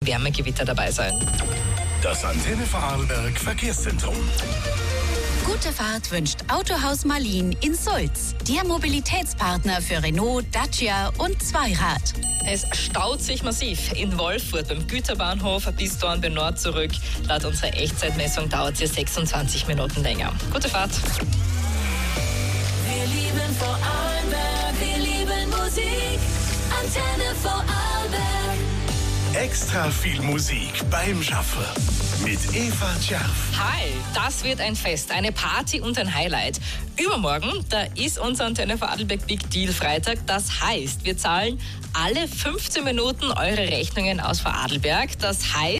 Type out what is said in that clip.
Wärmegewitter dabei sein. Das Antenne Vorarlberg Verkehrszentrum. Gute Fahrt wünscht Autohaus Marlin in Sulz. Der Mobilitätspartner für Renault, Dacia und Zweirad. Es staut sich massiv in Wolfurt beim Güterbahnhof bis Dornbirn Nord zurück. Laut unserer Echtzeitmessung dauert es hier 26 Minuten länger. Gute Fahrt. Wir lieben Vorarlberg, wir lieben Musik. Antenne Vorarlberg. Extra viel Musik beim Schaffen mit Eva Tscherf. Hi, das wird ein Fest, eine Party und ein Highlight. Übermorgen, da ist unser Antenne Vorarlberg Big Deal Freitag. Das heißt, wir zahlen alle 15 Minuten eure Rechnungen aus Vorarlberg. Das heißt,